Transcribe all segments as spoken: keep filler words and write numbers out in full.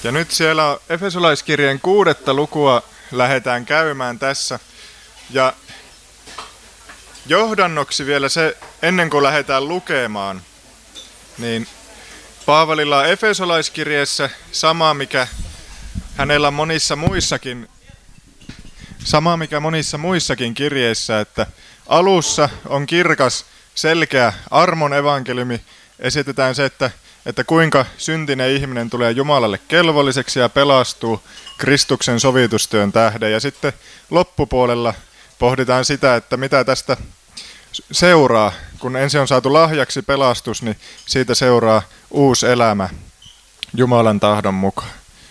Ja nyt siellä Efesolaiskirjeen kuudetta lukua lähdetään käymään tässä. Ja johdannoksi vielä se, ennen kuin lähdetään lukemaan, niin Paavalilla on Efesolaiskirjeessä sama, mikä hänellä on monissa muissakin, sama mikä monissa muissakin kirjeissä, että alussa on kirkas, selkeä armon evankeliumi. Esitetään se, että, että kuinka syntinen ihminen tulee Jumalalle kelvolliseksi ja pelastuu Kristuksen sovitustyön tähden. Ja sitten loppupuolella pohditaan sitä, että mitä tästä seuraa. Kun ensin on saatu lahjaksi pelastus, niin siitä seuraa uusi elämä Jumalan tahdon mukaan.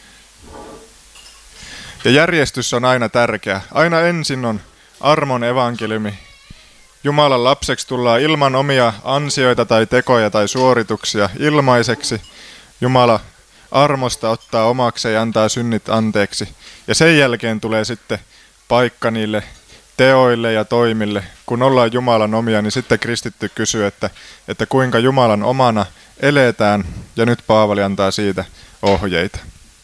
Ja järjestys on aina tärkeä. Aina ensin on armon evankeliumi. Jumalan lapseksi tullaan ilman omia ansioita tai tekoja tai suorituksia ilmaiseksi. Jumala armosta ottaa omakseen ja antaa synnit anteeksi. Ja sen jälkeen tulee sitten paikka niille teoille ja toimille. Kun ollaan Jumalan omia, niin sitten kristitty kysyy, että, että kuinka Jumalan omana eletään. Ja nyt Paavali antaa siitä ohjeita.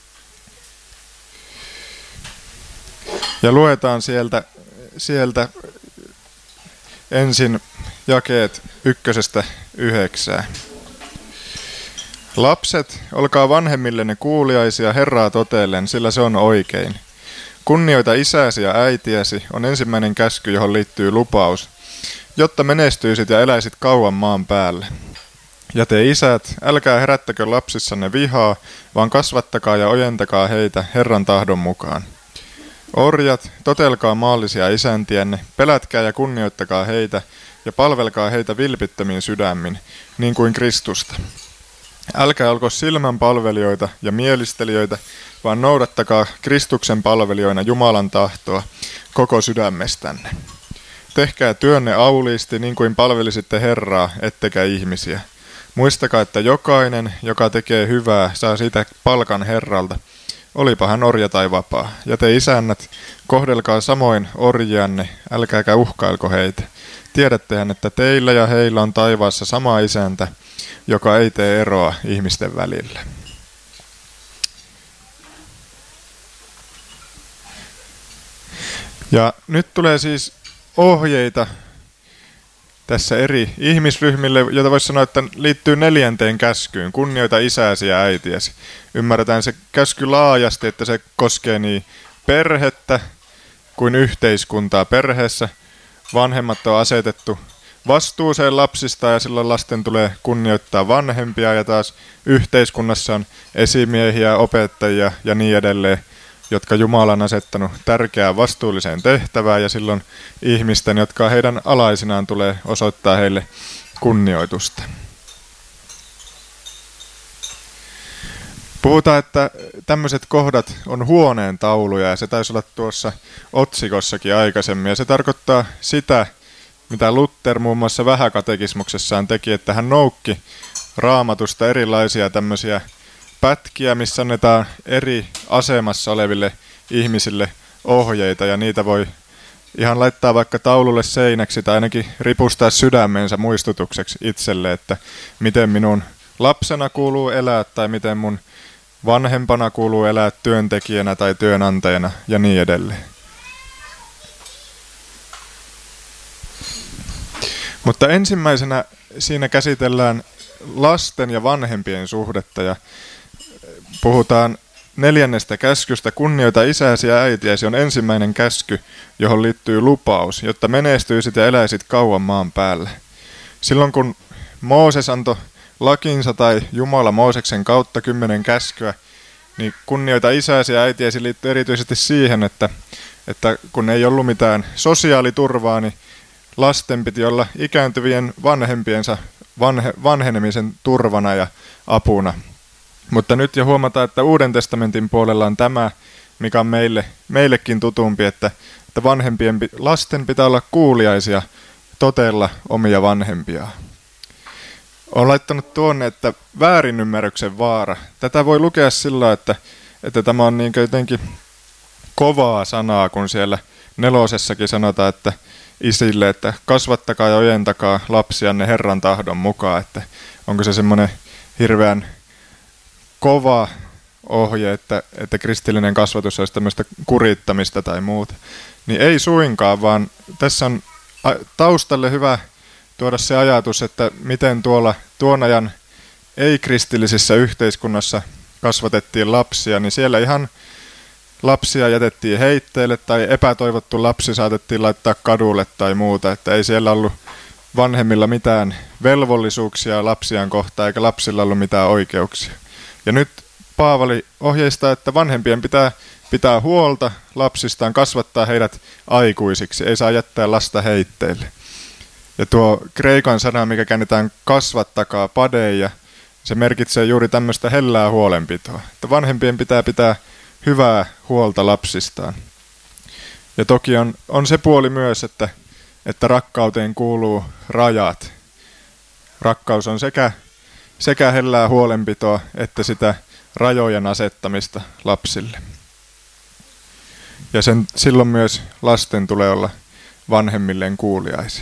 Ja luetaan sieltä, sieltä ensin jakeet ykkösestä yhdeksään. Lapset, olkaa vanhemmillenne kuuliaisia Herraa totellen, sillä se on oikein. Kunnioita isäsi ja äitiäsi on ensimmäinen käsky, johon liittyy lupaus, jotta menestyisit ja eläisit kauan maan päällä. Ja te isät, älkää herättäkö lapsissanne vihaa, vaan kasvattakaa ja ojentakaa heitä Herran tahdon mukaan. Orjat, totelkaa maallisia isäntienne, pelätkää ja kunnioittakaa heitä ja palvelkaa heitä vilpittömin sydämin, niin kuin Kristusta. Älkää olko silmän palvelijoita ja mielistelijöitä, vaan noudattakaa Kristuksen palvelijoina Jumalan tahtoa koko sydämestänne. Tehkää työnne auliisti niin kuin palvelisitte Herraa, ettekä ihmisiä. Muistakaa, että jokainen, joka tekee hyvää, saa siitä palkan Herralta. Olipa hän orja tai vapaa. Ja te isännät, kohdelkaa samoin orjianne, älkääkä uhkailko heitä. Tiedättehän, että teillä ja heillä on taivaassa sama isäntä, joka ei tee eroa ihmisten välillä. Ja nyt tulee siis ohjeita tässä eri ihmisryhmille, joita voisi sanoa, että liittyy neljänteen käskyyn. Kunnioita isääsi ja äitiäsi. Ymmärretään se käsky laajasti, että se koskee niin perhettä kuin yhteiskuntaa. Perheessä vanhemmat on asetettu vastuuseen lapsista ja silloin lasten tulee kunnioittaa vanhempia ja taas yhteiskunnassa on esimiehiä, opettajia ja niin edelleen, jotka Jumala on asettanut tärkeään vastuulliseen tehtävään ja silloin ihmisten, jotka heidän alaisinaan tulee osoittaa heille kunnioitusta. Puhutaan, että tämmöiset kohdat on huoneen tauluja ja se taisi olla tuossa otsikossakin aikaisemmin ja se tarkoittaa sitä, mitä Luther muun muassa vähäkatekismuksessaan teki, että hän noukki Raamatusta erilaisia tämmöisiä pätkiä, missä annetaan eri asemassa oleville ihmisille ohjeita ja niitä voi ihan laittaa vaikka taululle seinäksi tai ainakin ripustaa sydämensä muistutukseksi itselle, että miten minun lapsena kuuluu elää tai miten mun vanhempana kuuluu elää työntekijänä tai työnantajana ja niin edelleen. Mutta ensimmäisenä siinä käsitellään lasten ja vanhempien suhdetta ja puhutaan neljännestä käskystä. Kunnioita isäsi ja äitiäsi on ensimmäinen käsky, johon liittyy lupaus, jotta menestyisit ja eläisit kauan maan päällä. Silloin kun Mooses antoi lakinsa tai Jumala Mooseksen kautta kymmenen käskyä, niin kunnioita isäsi ja äitiäsi liittyy erityisesti siihen, että, että kun ei ollut mitään sosiaaliturvaa, niin lasten piti olla ikääntyvien vanhempiensa vanhe, vanhenemisen turvana ja apuna. Mutta nyt jo huomataan, että Uuden testamentin puolella on tämä, mikä on meille, meillekin tutumpi, että, että vanhempien, lasten pitää olla kuuliaisia, totella omia vanhempiaan. Olen laittanut tuonne, että väärinymmärryksen vaara. Tätä voi lukea sillä, että, että tämä on niin jotenkin kovaa sanaa, kun siellä nelosessakin sanotaan, että isille, että kasvattakaa ja ojentakaa lapsianne Herran tahdon mukaan, että onko se semmoinen hirveän kova ohje, että, että kristillinen kasvatus olisi tämmöistä kurittamista tai muuta. Niin ei suinkaan, vaan tässä on taustalle hyvä tuoda se ajatus, että miten tuolla tuon ajan ei-kristillisissä yhteiskunnassa kasvatettiin lapsia, niin siellä ihan lapsia jätettiin heitteille tai epätoivottu lapsi saatettiin laittaa kadulle tai muuta, että ei siellä ollut vanhemmilla mitään velvollisuuksia lapsiaan kohtaan eikä lapsilla ollut mitään oikeuksia. Ja nyt Paavali ohjeistaa, että vanhempien pitää pitää huolta lapsistaan, kasvattaa heidät aikuisiksi, ei saa jättää lasta heitteille. Ja tuo kreikan sana, mikä käännetään kasvattakaa, padeia, se merkitsee juuri tämmöistä hellää huolenpitoa. Että vanhempien pitää pitää hyvää huolta lapsistaan. Ja toki on, on se puoli myös, että, että rakkauteen kuuluu rajat. Rakkaus on sekä, sekä hellää huolenpitoa että sitä rajojen asettamista lapsille. Ja sen, silloin myös lasten tulee olla vanhemmilleen kuuliaisia.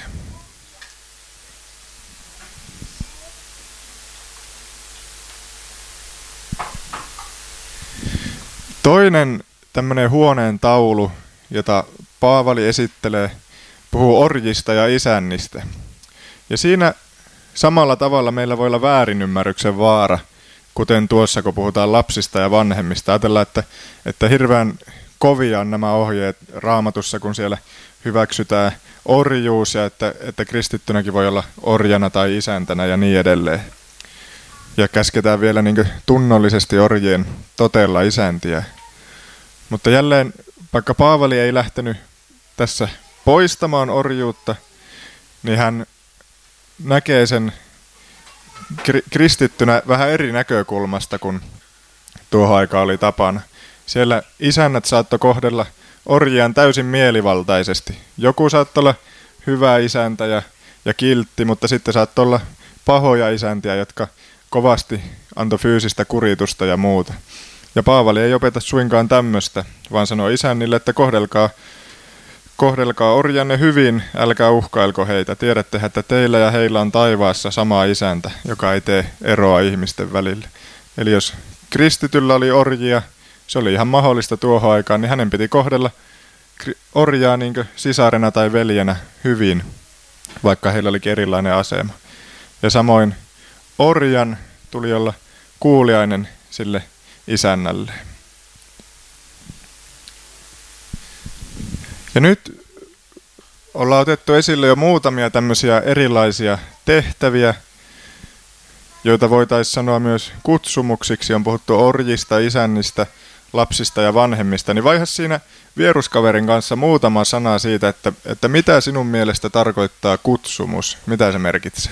Toinen tämmöinen huoneen taulu, jota Paavali esittelee, puhuu orjista ja isännistä. Ja siinä samalla tavalla meillä voi olla väärinymmärryksen vaara, kuten tuossa, kun puhutaan lapsista ja vanhemmista. Ajatellaan, että, että hirveän kovia on nämä ohjeet Raamatussa, kun siellä hyväksytään orjuus ja että, että kristittynäkin voi olla orjana tai isäntänä ja niin edelleen. Ja käsketään vielä niin kuin tunnollisesti orjien totella isäntiä. Mutta jälleen, vaikka Paavali ei lähtenyt tässä poistamaan orjuutta, niin hän näkee sen kristittynä vähän eri näkökulmasta kuin tuohon aikaan oli tapana. Siellä isännät saattoi kohdella orjiaan täysin mielivaltaisesti. Joku saattoi olla hyvä isäntä ja, ja kiltti, mutta sitten saattoi olla pahoja isäntiä, jotka kovasti antoi fyysistä kuritusta ja muuta. Ja Paavali ei opeta suinkaan tämmöistä, vaan sanoo isännille, että kohdelkaa, kohdelkaa orjanne hyvin, älkää uhkailko heitä. Tiedättehän, että teillä ja heillä on taivaassa sama isäntä, joka ei tee eroa ihmisten välille. Eli jos kristityllä oli orjia, se oli ihan mahdollista tuohon aikaan, niin hänen piti kohdella orjaa niin kuin sisarena tai veljenä hyvin, vaikka heillä olikin erilainen asema. Ja samoin orjan tuli olla kuuliainen sille isännälle. Ja nyt ollaan otettu esille jo muutamia tämmöisiä erilaisia tehtäviä, joita voitaisiin sanoa myös kutsumuksiksi. On puhuttu orjista, isännistä, lapsista ja vanhemmista. Niin vaihdas siinä vieruskaverin kanssa muutama sana siitä, että, että mitä sinun mielestä tarkoittaa kutsumus, mitä se merkitsee.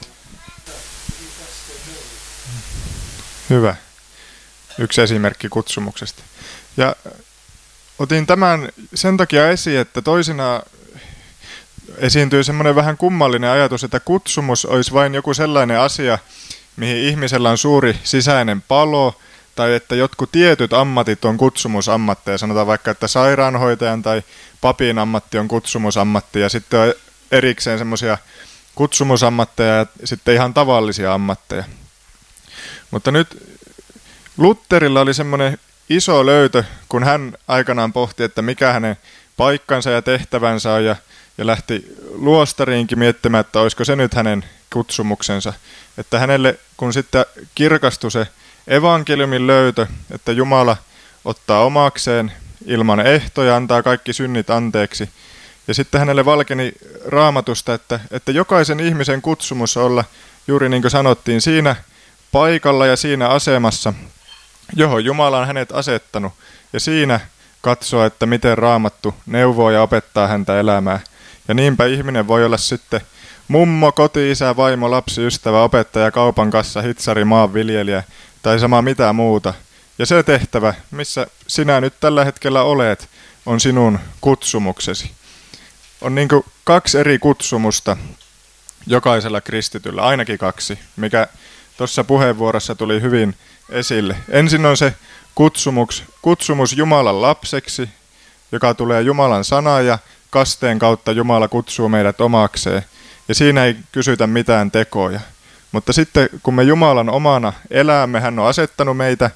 Hyvä. Yksi esimerkki kutsumuksesta. Ja otin tämän sen takia esiin, että toisinaan esiintyy semmoinen vähän kummallinen ajatus, että kutsumus olisi vain joku sellainen asia, mihin ihmisellä on suuri sisäinen palo, tai että jotkut tietyt ammatit on kutsumusammatteja. Sanotaan vaikka, että sairaanhoitajan tai papin ammatti on kutsumusammatti, ja sitten on erikseen semmoisia kutsumusammatteja ja sitten ihan tavallisia ammatteja. Mutta nyt Lutterilla oli semmoinen iso löytö, kun hän aikanaan pohti, että mikä hänen paikkansa ja tehtävänsä on, ja, ja lähti luostariinkin miettimään, että olisiko se nyt hänen kutsumuksensa. Että hänelle, kun sitten kirkastui se evankeliumin löytö, että Jumala ottaa omakseen ilman ehtoja, antaa kaikki synnit anteeksi, ja sitten hänelle valkeni Raamatusta, että, että jokaisen ihmisen kutsumus olla, juuri niin kuin sanottiin, siinä paikalla ja siinä asemassa, johon Jumala on hänet asettanut, ja siinä katsoa, että miten Raamattu neuvoo ja opettaa häntä elämää. Ja niinpä ihminen voi olla sitten mummo, koti-isä, vaimo, lapsi, ystävä, opettaja, kaupan kassa, hitsari, maanviljelijä tai sama mitä muuta. Ja se tehtävä, missä sinä nyt tällä hetkellä olet, on sinun kutsumuksesi. On niin kuin kaksi eri kutsumusta jokaisella kristityllä, ainakin kaksi, mikä tuossa puheenvuorossa tuli hyvin esille. Ensin on se kutsumus, kutsumus Jumalan lapseksi, joka tulee Jumalan sana ja kasteen kautta Jumala kutsuu meidät omakseen. Ja siinä ei kysytä mitään tekoja. Mutta sitten kun me Jumalan omana elämme, hän on asettanut meitä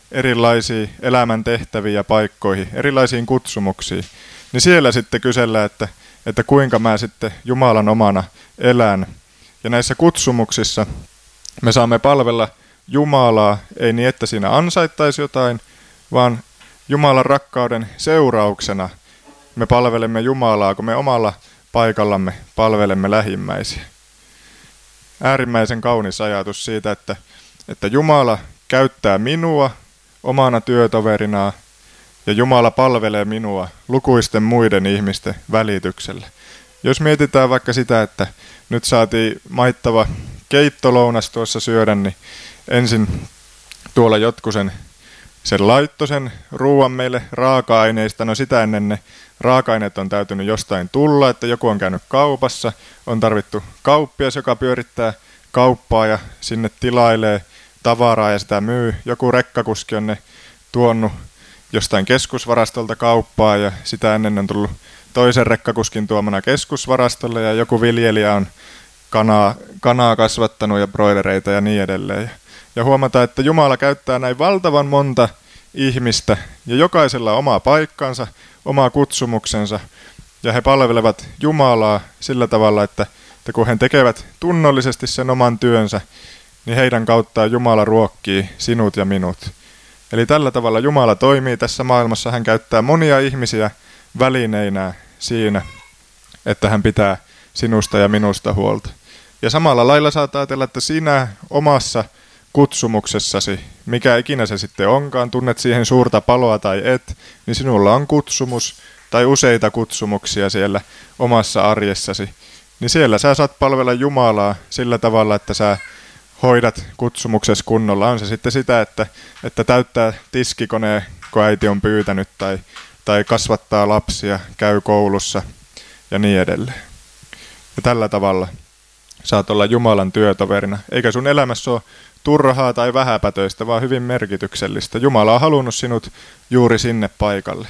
erilaisiin elämän tehtäviin ja paikkoihin, erilaisiin kutsumuksiin, niin siellä sitten kysellään, että, että kuinka mä sitten Jumalan omana elän. Ja näissä kutsumuksissa me saamme palvella Jumalaa, ei niin, että siinä ansaittaisi jotain, vaan Jumalan rakkauden seurauksena me palvelemme Jumalaa, kun me omalla paikallamme palvelemme lähimmäisiä. Äärimmäisen kaunis ajatus siitä, että, että Jumala käyttää minua omana työtoverinaan ja Jumala palvelee minua lukuisten muiden ihmisten välityksellä. Jos mietitään vaikka sitä, että nyt saatiin maittava keittolounas tuossa syödä, niin ensin tuolla jotkut sen, sen laittoi sen ruuan meille raaka-aineista. No sitä ennen ne raaka-aineet on täytynyt jostain tulla, että joku on käynyt kaupassa, on tarvittu kauppias, joka pyörittää kauppaa ja sinne tilailee tavaraa ja sitä myy. Joku rekkakuski on ne tuonut jostain keskusvarastolta kauppaa ja sitä ennen on tullut toisen rekkakuskin tuomana keskusvarastolle ja joku viljelijä on kanaa, kanaa kasvattanut ja broilereita ja niin edelleen. Ja huomataan, että Jumala käyttää näin valtavan monta ihmistä ja jokaisella omaa paikkansa, omaa kutsumuksensa ja he palvelevat Jumalaa sillä tavalla, että, että kun he tekevät tunnollisesti sen oman työnsä, niin heidän kauttaan Jumala ruokkii sinut ja minut. Eli tällä tavalla Jumala toimii tässä maailmassa. Hän käyttää monia ihmisiä välineinä siinä, että hän pitää sinusta ja minusta huolta. Ja samalla lailla saat ajatella, että sinä omassa kutsumuksessasi, mikä ikinä se sitten onkaan, tunnet siihen suurta paloa tai et, niin sinulla on kutsumus tai useita kutsumuksia siellä omassa arjessasi. Niin siellä sä saat palvella Jumalaa sillä tavalla, että sä hoidat kutsumuksessa kunnolla. On se sitten sitä, että, että täyttää tiskikoneen, kun äiti on pyytänyt, tai, tai kasvattaa lapsia, käy koulussa ja niin edelleen. Ja tällä tavalla saat olla Jumalan työtoverina. Eikä sun elämässä ole turhaa tai vähäpätöistä, vaan hyvin merkityksellistä. Jumala on halunnut sinut juuri sinne paikalle.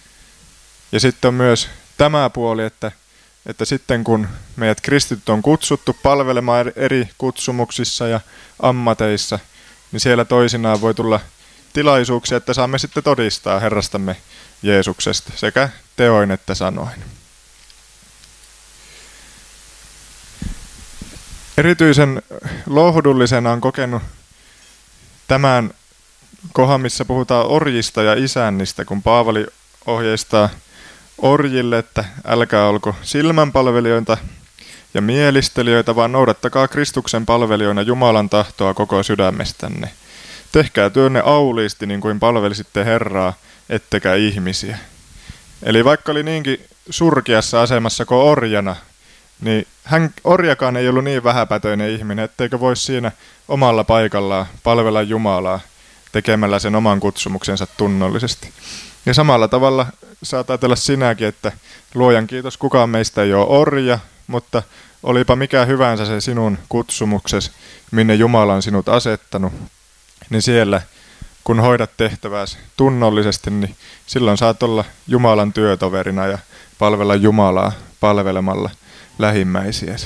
Ja sitten on myös tämä puoli, että että sitten kun meidät kristityt on kutsuttu palvelemaan eri kutsumuksissa ja ammateissa, niin siellä toisinaan voi tulla tilaisuuksia, että saamme sitten todistaa Herrastamme Jeesuksesta sekä teoin että sanoin. Erityisen lohdullisena on kokenut tämän kohan, missä puhutaan orjista ja isännistä, kun Paavali ohjeistaa orjille, että älkää olko silmänpalvelijoita ja mielistelijöitä, vaan noudattakaa Kristuksen palvelijoina Jumalan tahtoa koko sydämestänne. Tehkää työnne auliisti niin kuin palvelisitte Herraa, ettekä ihmisiä. Eli vaikka oli niinkin surkeassa asemassa kuin orjana, niin hän, orjakaan ei ollut niin vähäpätöinen ihminen, etteikö voisi siinä omalla paikallaan palvella Jumalaa tekemällä sen oman kutsumuksensa tunnollisesti. Ja samalla tavalla saat ajatella sinäkin, että luojan kiitos, kukaan meistä ei ole orja, mutta olipa mikä hyvänsä se sinun kutsumuksesi, minne Jumala on sinut asettanut, niin siellä kun hoidat tehtävääsi tunnollisesti, niin silloin saat olla Jumalan työtoverina ja palvella Jumalaa palvelemalla lähimmäisiäsi.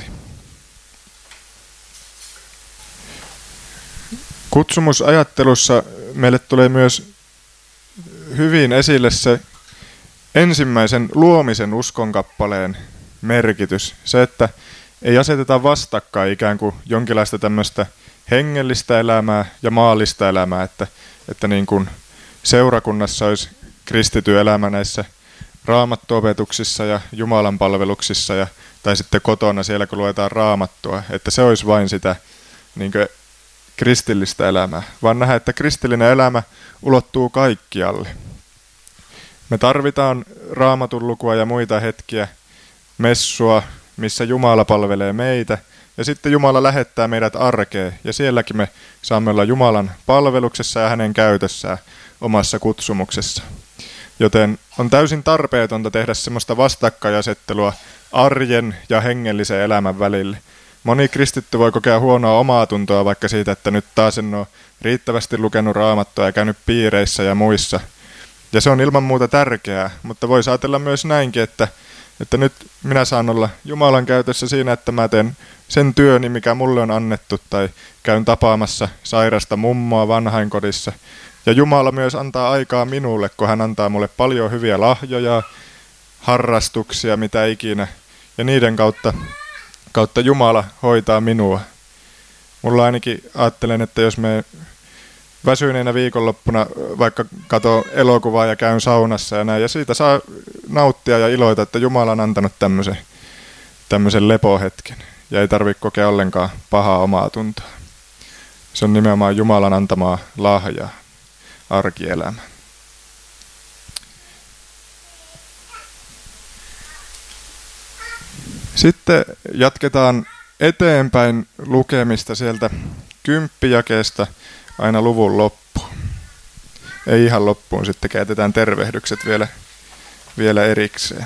Kutsumusajattelussa meille tulee myös hyvin esille se ensimmäisen luomisen uskonkappaleen merkitys. Se, että ei aseteta vastakkain ikään kuin jonkinlaista tämmöistä hengellistä elämää ja maallista elämää, että, että niin kuin seurakunnassa olisi kristitty elämä näissä raamattuopetuksissa ja Jumalan palveluksissa ja, tai sitten kotona siellä, kun luetaan raamattua, että se olisi vain sitä niin kuin kristillistä elämää, vaan nähdä, että kristillinen elämä ulottuu kaikkialle. Me tarvitaan raamatun lukua ja muita hetkiä, messua, missä Jumala palvelee meitä, ja sitten Jumala lähettää meidät arkeen, ja sielläkin me saamme olla Jumalan palveluksessa ja hänen käytössään omassa kutsumuksessa. Joten on täysin tarpeetonta tehdä semmoista vastakkainasettelua arjen ja hengellisen elämän välille. Moni kristitty voi kokea huonoa omaa tuntoa vaikka siitä, että nyt taas en ole riittävästi lukenut raamattua ja käynyt piireissä ja muissa. Ja se on ilman muuta tärkeää, mutta voi ajatella myös näinkin, että, että nyt minä saan olla Jumalan käytössä siinä, että mä teen sen työni, mikä mulle on annettu, tai käyn tapaamassa sairasta mummoa vanhainkodissa, Ja Jumala myös antaa aikaa minulle, kun hän antaa mulle paljon hyviä lahjoja, harrastuksia, mitä ikinä. Ja niiden kautta, kautta Jumala hoitaa minua. Mulla ainakin ajattelen, että jos me väsyneenä viikonloppuna vaikka katon elokuvaa ja käyn saunassa ja näin, ja siitä saa nauttia ja iloita, että Jumala on antanut tämmöisen, tämmöisen lepohetken. Ja ei tarvitse kokea ollenkaan pahaa omaa tuntoa. Se on nimenomaan Jumalan antamaa lahjaa arkielämään. Sitten jatketaan eteenpäin lukemista sieltä kymppijakeesta aina luvun loppuun. Ei ihan loppuun, sitten käytetään tervehdykset vielä, vielä erikseen.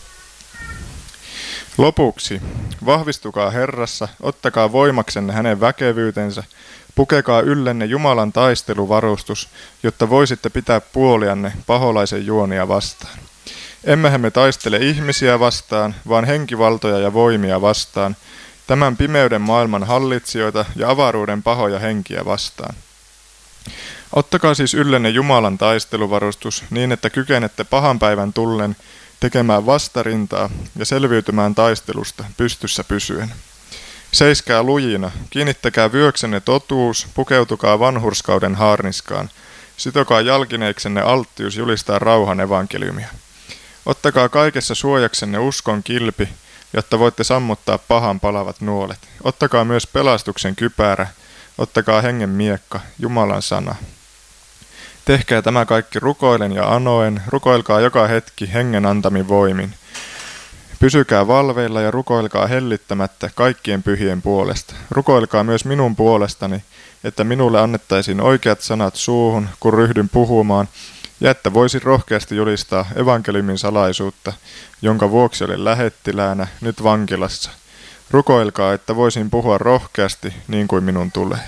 Lopuksi, vahvistukaa Herrassa, ottakaa voimaksenne hänen väkevyytensä, pukekaa yllenne Jumalan taisteluvarustus, jotta voisitte pitää puolianne paholaisen juonia vastaan. Emmehän me taistele ihmisiä vastaan, vaan henkivaltoja ja voimia vastaan, tämän pimeyden maailman hallitsijoita ja avaruuden pahoja henkiä vastaan. Ottakaa siis yllenne Jumalan taisteluvarustus niin, että kykenette pahan päivän tullen tekemään vastarintaa ja selviytymään taistelusta pystyssä pysyen. Seiskää lujina, kiinnittäkää vyöksenne totuus, pukeutukaa vanhurskauden haarniskaan, sitokaa jalkineiksenne alttius julistaa rauhan evankeliumia. Ottakaa kaikessa suojaksenne uskon kilpi, jotta voitte sammuttaa pahan palavat nuolet. Ottakaa myös pelastuksen kypärä, ottakaa hengen miekka, Jumalan sana. Tehkää tämä kaikki rukoilen ja anoen, rukoilkaa joka hetki hengen antamin voimin. Pysykää valveilla ja rukoilkaa hellittämättä kaikkien pyhien puolesta. Rukoilkaa myös minun puolestani, että minulle annettaisiin oikeat sanat suuhun, kun ryhdyn puhumaan, ja että voisin rohkeasti julistaa evankeliumin salaisuutta, jonka vuoksi olen lähettiläänä nyt vankilassa. Rukoilkaa, että voisin puhua rohkeasti niin kuin minun tulee.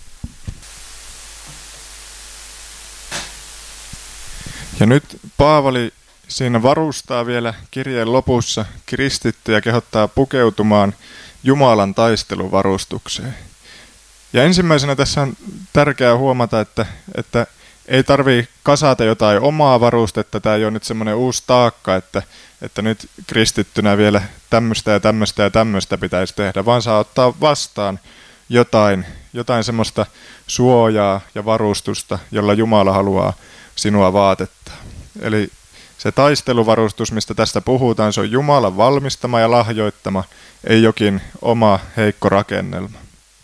Ja nyt Paavali siinä varustaa vielä kirjeen lopussa kristittyjä ja kehottaa pukeutumaan Jumalan taisteluvarustukseen. Ja ensimmäisenä tässä on tärkeää huomata, että, että ei tarvitse kasata jotain omaa varustetta. Tämä ei ole nyt semmoinen uusi taakka, että, että nyt kristittynä vielä tämmöistä ja tämmöistä ja tämmöistä pitäisi tehdä, vaan saa ottaa vastaan jotain, jotain semmoista suojaa ja varustusta, jolla Jumala haluaa sinua vaatettaa. Eli se taisteluvarustus, mistä tästä puhutaan, se on Jumalan valmistama ja lahjoittama, ei jokin oma heikko rakennelma.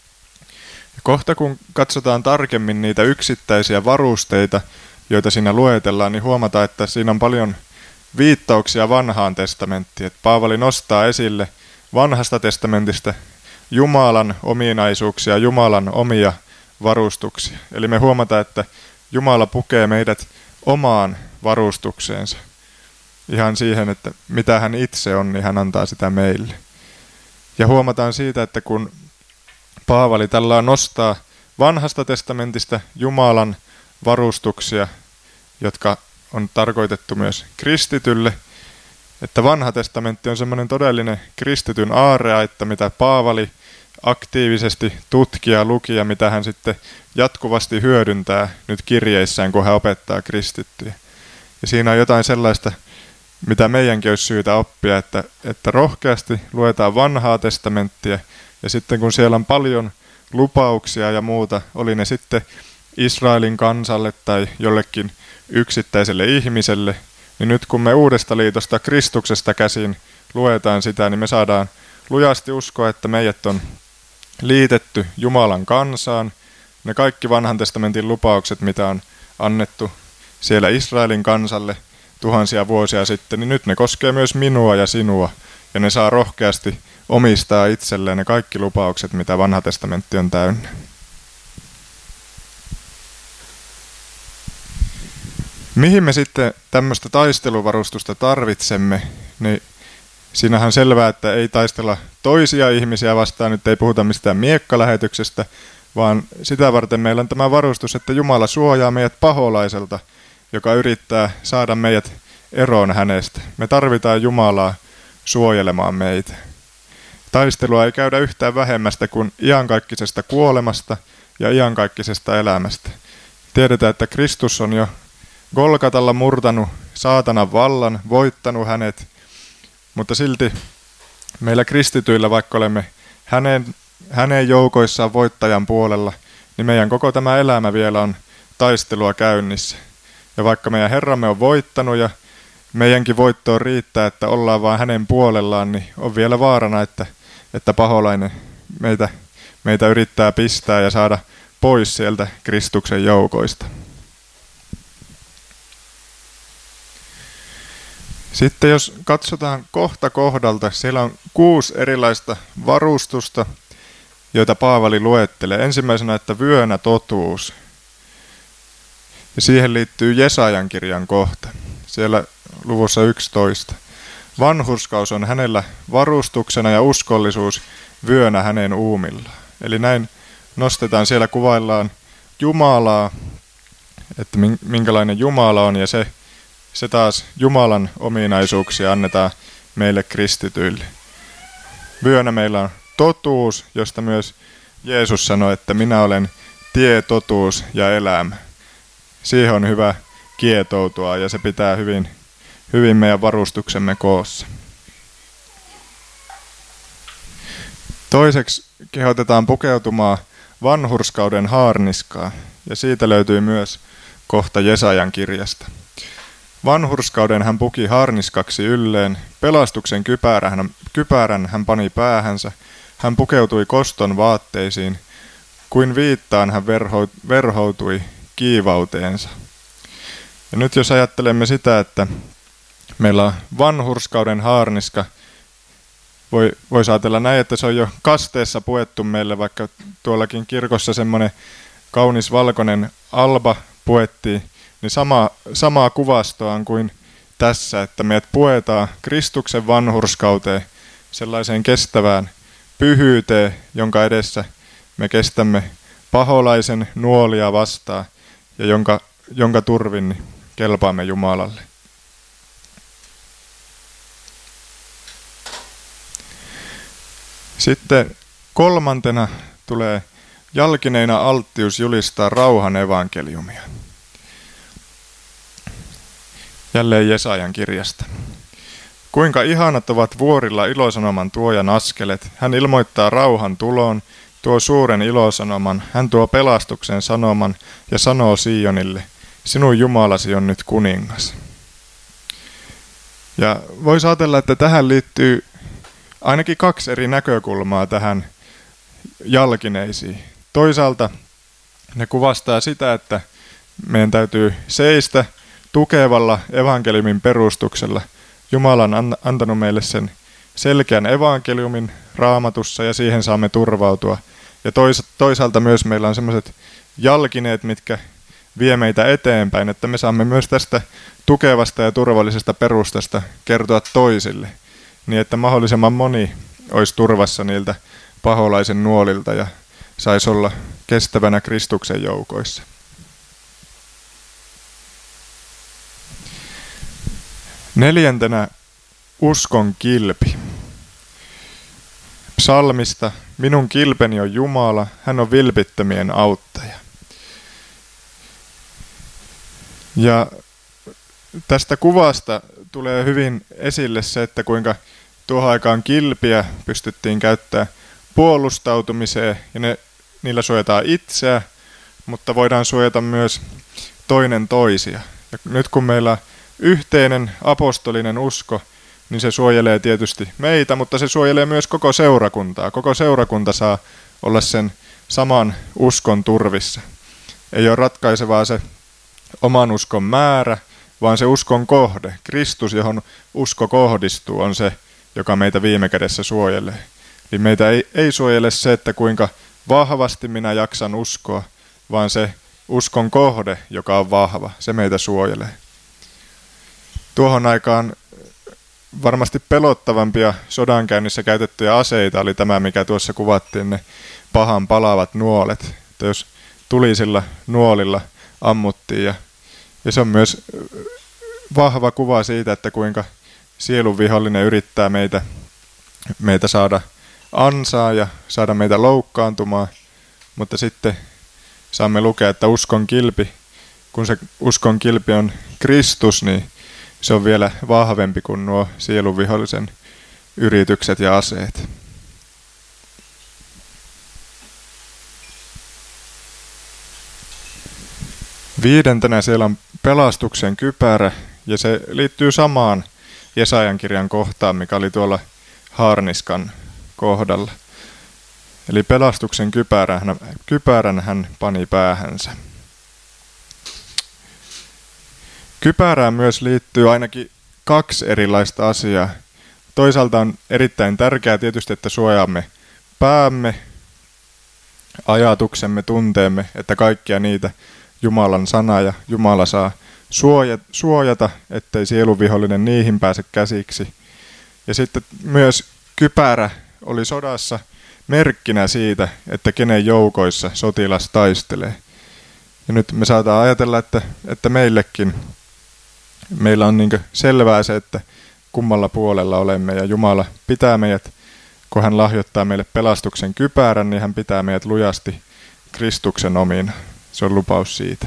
Ja kohta kun katsotaan tarkemmin niitä yksittäisiä varusteita, joita siinä luetellaan, niin huomataan, että siinä on paljon viittauksia vanhaan testamenttiin. Että Paavali nostaa esille vanhasta testamentista Jumalan ominaisuuksia, Jumalan omia varustuksia. Eli me huomataan, että Jumala pukee meidät omaan varustukseensa. Ihan siihen, että mitä hän itse on, niin hän antaa sitä meille. Ja huomataan siitä, että kun Paavali tällä nostaa vanhasta testamentista Jumalan varustuksia, jotka on tarkoitettu myös kristitylle, että vanha testamentti on semmoinen todellinen kristityn aarreaitta, mitä Paavali aktiivisesti tutkii ja luki ja mitä hän sitten jatkuvasti hyödyntää nyt kirjeissään, kun hän opettaa kristittyjä. Ja siinä on jotain sellaista, mitä meidänkin olisi syytä oppia, että, että rohkeasti luetaan vanhaa testamenttia ja sitten kun siellä on paljon lupauksia ja muuta, oli ne sitten Israelin kansalle tai jollekin yksittäiselle ihmiselle, niin nyt kun me uudesta liitosta Kristuksesta käsin luetaan sitä, niin me saadaan lujasti uskoa, että meidät on liitetty Jumalan kansaan. Ne kaikki vanhan testamentin lupaukset, mitä on annettu siellä Israelin kansalle tuhansia vuosia sitten, niin nyt ne koskee myös minua ja sinua. Ja ne saa rohkeasti omistaa itselleen ne kaikki lupaukset, mitä vanha testamentti on täynnä. Mihin me sitten tämmöistä taisteluvarustusta tarvitsemme, niin siinähän on selvää, että ei taistella toisia ihmisiä vastaan, nyt ei puhuta mistään miekkalähetyksestä, vaan sitä varten meillä on tämä varustus, että Jumala suojaa meidät paholaiselta, joka yrittää saada meidät eroon hänestä. Me tarvitaan Jumalaa suojelemaan meitä. Taistelua ei käydä yhtään vähemmästä kuin iankaikkisesta kuolemasta ja iankaikkisesta elämästä. Tiedetään, että Kristus on jo Golgatalla murtanut saatanan vallan, voittanut hänet, mutta silti meillä kristityillä, vaikka olemme hänen, hänen joukoissaan voittajan puolella, niin meidän koko tämä elämä vielä on taistelua käynnissä. Ja vaikka meidän Herramme on voittanut ja meidänkin voittoon riittää, että ollaan vaan hänen puolellaan, niin on vielä vaarana, että, että paholainen meitä, meitä yrittää pistää ja saada pois sieltä Kristuksen joukoista. Sitten jos katsotaan kohta kohdalta, siellä on kuusi erilaista varustusta, joita Paavali luettelee. Ensimmäisenä, että vyönä totuus. Ja siihen liittyy Jesajan kirjan kohta, siellä luvussa yksitoista. Vanhurskaus on hänellä varustuksena ja uskollisuus vyönä hänen uumillaan. Eli näin nostetaan, siellä kuvaillaan Jumalaa, että minkälainen Jumala on, ja se, se taas Jumalan ominaisuuksia annetaan meille kristityille. Vyönä meillä on totuus, josta myös Jeesus sanoi, että minä olen tie, totuus ja elämä. Siihen on hyvä kietoutua ja se pitää hyvin, hyvin meidän varustuksemme koossa. Toiseksi kehotetaan pukeutumaan vanhurskauden haarniskaa, ja siitä löytyy myös kohta Jesajan kirjasta. Vanhurskauden hän puki haarniskaksi ylleen, pelastuksen kypärän, kypärän hän pani päähänsä, hän pukeutui koston vaatteisiin, kuin viittaan hän verho, verhoutui kiivauteensa. Ja nyt jos ajattelemme sitä, että meillä on vanhurskauden haarniska, voi, voisi ajatella näin, että se on jo kasteessa puettu meille, vaikka tuollakin kirkossa semmoinen kaunis valkoinen alba puettiin, niin sama, samaa kuvastoa on kuin tässä, että meidät puetaan Kristuksen vanhurskauteen, sellaiseen kestävään pyhyyteen, jonka edessä me kestämme paholaisen nuolia vastaan ja jonka, jonka turvin kelpaamme Jumalalle. Sitten kolmantena tulee jalkineina alttius julistaa rauhan evankeliumia. Jälleen Jesajan kirjasta. Kuinka ihanat ovat vuorilla ilosanoman tuojan askelet. Hän ilmoittaa rauhan tuloon, tuo suuren ilosanoman, hän tuo pelastuksen sanoman ja sanoo Sionille, sinun Jumalasi on nyt kuningas. Ja voisi ajatella, että tähän liittyy ainakin kaksi eri näkökulmaa tähän jalkineisiin. Toisaalta ne kuvastaa sitä, että meidän täytyy seistä tukevalla evankeliumin perustuksella. Jumala on antanut meille sen selkeän evankeliumin Raamatussa ja siihen saamme turvautua. Ja toisaalta myös meillä on sellaiset jalkineet, mitkä vie meitä eteenpäin, että me saamme myös tästä tukevasta ja turvallisesta perustasta kertoa toisille, niin että mahdollisimman moni olisi turvassa niiltä paholaisen nuolilta ja saisi olla kestävänä Kristuksen joukoissa. Neljäntenä uskon kilpi. Psalmista, minun kilpeni on Jumala, hän on vilpittömien auttaja. Ja tästä kuvasta tulee hyvin esille se, että kuinka tuohon aikaan kilpiä pystyttiin käyttämään puolustautumiseen ja ne, niillä suojataan itseä, mutta voidaan suojata myös toinen toisia. Ja nyt kun meillä on yhteinen apostolinen usko, niin se suojelee tietysti meitä, mutta se suojelee myös koko seurakuntaa. Koko seurakunta saa olla sen saman uskon turvissa. Ei ole ratkaisevaa se oman uskon määrä, vaan se uskon kohde. Kristus, johon usko kohdistuu, on se, joka meitä viime kädessä suojelee. Eli meitä ei, ei suojele se, että kuinka vahvasti minä jaksan uskoa, vaan se uskon kohde, joka on vahva, se meitä suojelee. Tuohon aikaan varmasti pelottavampia sodankäynnissä käytettyjä aseita oli tämä, mikä tuossa kuvattiin, ne pahan palavat nuolet. Että jos tulisilla nuolilla ammuttiin. Ja, ja se on myös vahva kuva siitä, että kuinka sielun vihollinen yrittää meitä, meitä saada ansaa ja saada meitä loukkaantumaan. Mutta sitten saamme lukea, että uskon kilpi kun se uskon kilpi on Kristus, niin se on vielä vahvempi kuin nuo sielunvihollisen yritykset ja aseet. Viidentenä siellä on pelastuksen kypärä, ja se liittyy samaan Jesajan kirjan kohtaan, mikä oli tuolla haarniskan kohdalla. Eli pelastuksen kypärän, kypärän hän pani päähänsä. Kypärään myös liittyy ainakin kaksi erilaista asiaa. Toisaalta on erittäin tärkeää tietysti, että suojaamme päämme, ajatuksemme, tunteemme, että kaikkia niitä Jumalan sana ja Jumala saa suojata, ettei sieluvihollinen niihin pääse käsiksi. Ja sitten myös kypärä oli sodassa merkkinä siitä, että kenen joukoissa sotilas taistelee. Ja nyt me saadaan ajatella, että, että meillekin, meillä on niin selvää se, että kummalla puolella olemme, ja Jumala pitää meidät, kun hän lahjoittaa meille pelastuksen kypärän, niin hän pitää meidät lujasti Kristuksen omina. Se on lupaus siitä.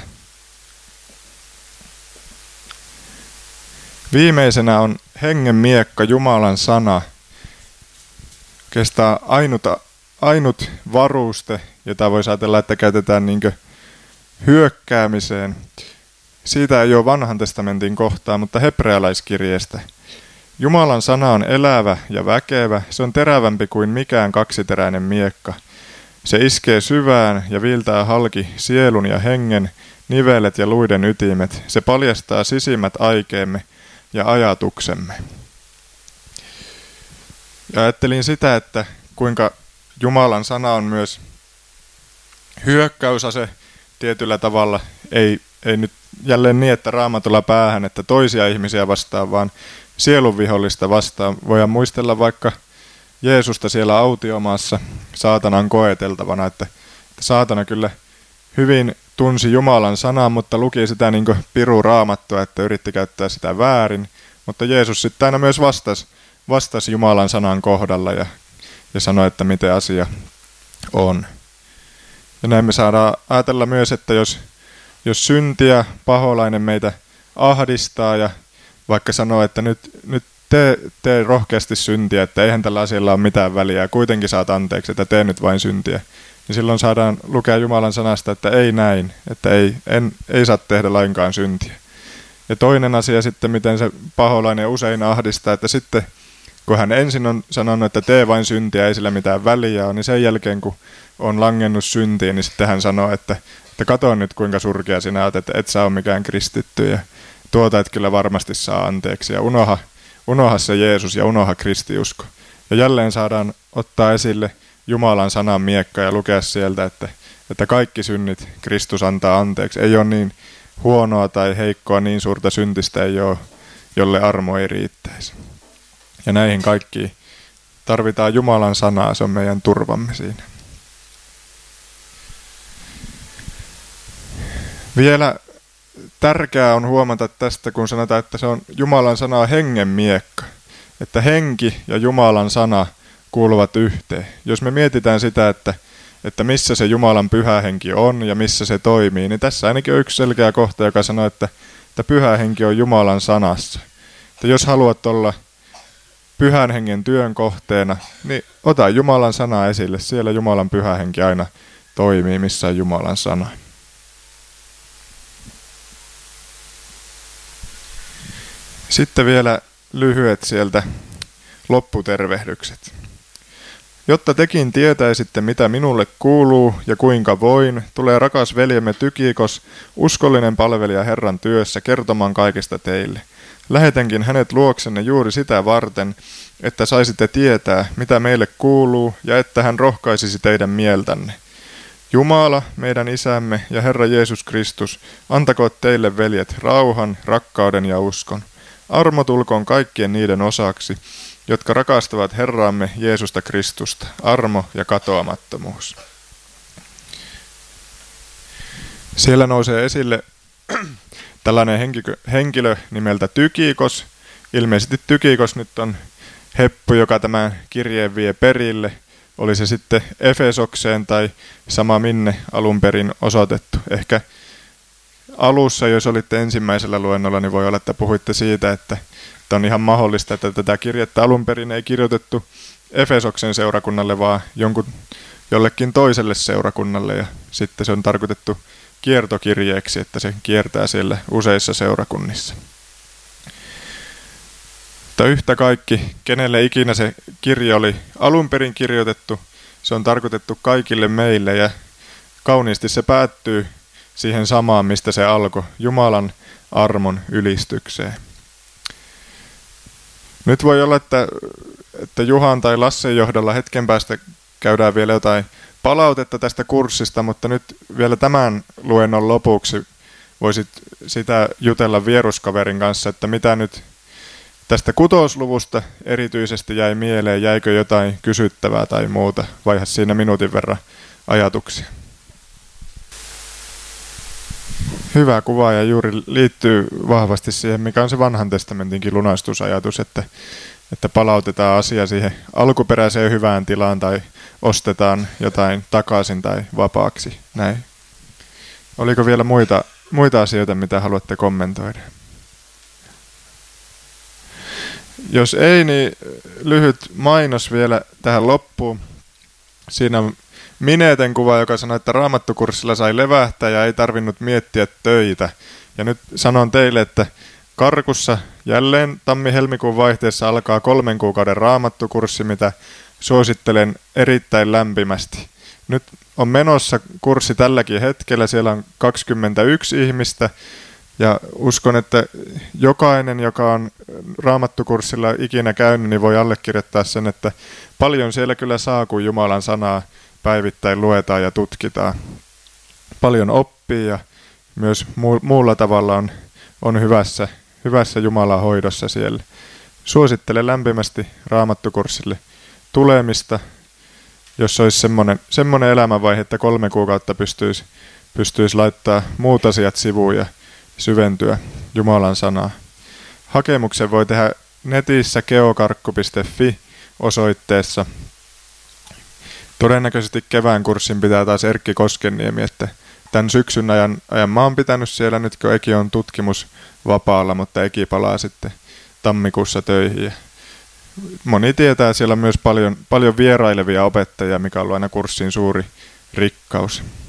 Viimeisenä on hengen miekka, Jumalan sana. Kestää ainut, ainut varuste, jota voisi ajatella, että käytetään niin hyökkäämiseen. Siitä ei ole vanhan testamentin kohtaa, mutta hebrealaiskirjeestä. Jumalan sana on elävä ja väkevä, se on terävämpi kuin mikään kaksiteräinen miekka. Se iskee syvään ja viiltää halki sielun ja hengen, nivelet ja luiden ytimet. Se paljastaa sisimmät aikeemme ja ajatuksemme. Ja ajattelin sitä, että kuinka Jumalan sana on myös hyökkäysase tietyllä tavalla. Ei, ei nyt jälleen niin, että raamatulla päähän, että toisia ihmisiä vastaan, vaan sielunvihollista vastaan. Voidaan muistella vaikka Jeesusta siellä autiomaassa saatanan koeteltavana, että, että saatana kyllä hyvin tunsi Jumalan sanaa, mutta luki sitä niin kuin piru raamattua, että yritti käyttää sitä väärin. Mutta Jeesus sitten aina myös vastasi, vastasi Jumalan sanan kohdalla ja, ja sanoi, että miten asia on. Ja näin me saadaan ajatella myös, että jos, jos syntiä, paholainen meitä ahdistaa ja vaikka sanoo, että nyt, nyt tee, tee rohkeasti syntiä, että eihän tällä asialla ole mitään väliä ja kuitenkin saat anteeksi, että tee nyt vain syntiä, niin silloin saadaan lukea Jumalan sanasta, että ei näin, että ei, en, ei saa tehdä lainkaan syntiä. Ja toinen asia sitten, miten se paholainen usein ahdistaa, että sitten kun hän ensin on sanonut, että tee vain syntiä, ei sillä mitään väliä ole, niin sen jälkeen kun on langennut syntiin, niin sitten hän sanoo, että, että kato nyt kuinka surkea sinä olet, että et sä ole mikään kristitty ja tuota et kyllä varmasti saa anteeksi ja unoha, unoha se Jeesus ja unoha kristiusko. Ja jälleen saadaan ottaa esille Jumalan sanan miekka ja lukea sieltä, että, että kaikki synnit Kristus antaa anteeksi. Ei ole niin huonoa tai heikkoa, niin suurta syntistä ei ole, jolle armo ei riittäisi. Ja näihin kaikkiin tarvitaan Jumalan sanaa, se on meidän turvamme siinä. Vielä tärkeää on huomata tästä, kun sanotaan, että se on Jumalan sanaa hengen miekka. Että henki ja Jumalan sana kuuluvat yhteen. Jos me mietitään sitä, että, että missä se Jumalan pyhä henki on ja missä se toimii, niin tässä ainakin on yksi selkeä kohta, joka sanoo, että, että pyhä henki on Jumalan sanassa. Että jos haluat olla pyhän hengen työn kohteena, niin ota Jumalan sana esille. Siellä Jumalan pyhä henki aina toimii, missä on Jumalan sana. Sitten vielä lyhyet sieltä lopputervehdykset. Jotta tekin tietäisitte, mitä minulle kuuluu ja kuinka voin, tulee rakas veljemme Tykikos, uskollinen palvelija Herran työssä, kertomaan kaikesta teille. Lähetänkin hänet luoksenne juuri sitä varten, että saisitte tietää, mitä meille kuuluu, ja että hän rohkaisisi teidän mieltänne. Jumala, meidän Isämme ja Herra Jeesus Kristus, antakoot teille, veljet, rauhan, rakkauden ja uskon. Armo tulkoon kaikkien niiden osaksi, jotka rakastavat Herraamme Jeesusta Kristusta, armo ja katoamattomuus. Siellä nousee esille tällainen henkilö nimeltä Tykikos. Ilmeisesti Tykikos nyt on heppu, joka tämän kirjeen vie perille. Oli se sitten Efesokseen tai sama minne alun perin osoitettu. Ehkä alussa, jos olitte ensimmäisellä luennolla, niin voi olla, että puhuitte siitä, että, että on ihan mahdollista, että tätä kirjettä alun perin ei kirjoitettu Efesoksen seurakunnalle, vaan jonkun, jollekin toiselle seurakunnalle, ja sitten se on tarkoitettu kiertokirjeeksi, että se kiertää siellä useissa seurakunnissa. Mutta yhtä kaikki, kenelle ikinä se kirje oli alun perin kirjoitettu, se on tarkoitettu kaikille meille, ja kauniisti se päättyy siihen samaan, mistä se alkoi, Jumalan armon ylistykseen. Nyt voi olla, että, että Juhan tai Lassen johdolla hetken päästä käydään vielä jotain palautetta tästä kurssista, mutta nyt vielä tämän luennon lopuksi voisit sitä jutella vieruskaverin kanssa, että mitä nyt tästä kutosluvusta erityisesti jäi mieleen, jäikö jotain kysyttävää tai muuta, vaiha siinä minuutin verran ajatuksia. Hyvä kuva ja juuri liittyy vahvasti siihen, mikä on se vanhan testamentinkin lunastusajatus, että, että palautetaan asia siihen alkuperäiseen hyvään tilaan tai ostetaan jotain takaisin tai vapaaksi. Näin. Oliko vielä muita, muita asioita, mitä haluatte kommentoida? Jos ei, niin lyhyt mainos vielä tähän loppuun. Siinä on Mineten kuva, joka sanoi, että raamattukurssilla sai levähtää ja ei tarvinnut miettiä töitä. Ja nyt sanon teille, että Karkussa jälleen tammi-helmikuun vaihteessa alkaa kolmen kuukauden raamattukurssi, mitä suosittelen erittäin lämpimästi. Nyt on menossa kurssi tälläkin hetkellä, siellä on kaksikymmentäyksi ihmistä. Ja uskon, että jokainen, joka on raamattukurssilla ikinä käynyt, niin voi allekirjoittaa sen, että paljon siellä kyllä saa, kun Jumalan sanaa päivittäin luetaan ja tutkitaan. Paljon oppii ja myös muu- muulla tavalla on, on hyvässä, hyvässä Jumalan hoidossa siellä. Suosittelen lämpimästi raamattukurssille tulemista, jos olisi semmoinen, semmoinen elämänvaihe, että kolme kuukautta pystyisi, pystyisi laittaa muut asiat sivuun ja syventyä Jumalan sanaa. Hakemuksen voi tehdä netissä geokarkku piste fi osoitteessa. Todennäköisesti kevään kurssin pitää taas Erkki Koskenniemi, että tämän syksyn ajan, ajan mä oon pitänyt siellä nyt, kun Eki on tutkimusvapaalla, mutta Eki palaa sitten tammikuussa töihin. Ja moni tietää, siellä on myös paljon, paljon vierailevia opettajia, mikä on ollut aina kurssin suuri rikkaus.